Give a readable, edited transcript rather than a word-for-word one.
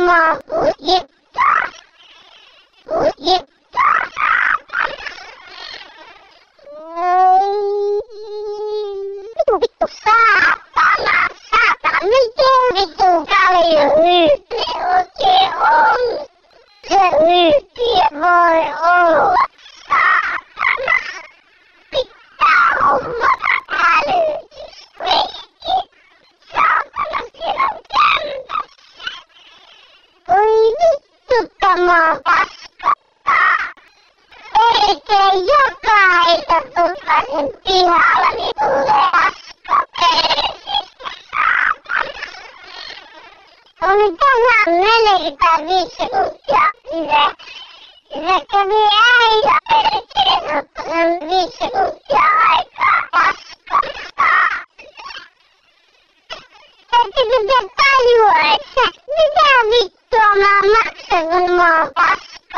mua kujittaa. Kujittaa, saatana. Vittu, saatana. Saatana, miten vittu paljon yyppiä oikein on? Se yyppiä voi olla, saatana. Pitää hommata hälytysvehkeet. Saatana, siellä on kämpässä. Voi vittu, tämä on paskottaa. Melkein jokaista tuttaisen pihalla, niin tulee paska perseestä, saatana. Oli tänään 45 sekuntia. Se kävi äijä perkele, ottanut 5 sekuntia aikaa paskottaa. Ettekö te tajua, että mitä vittua mä maksan, kun mä oon paskottaa?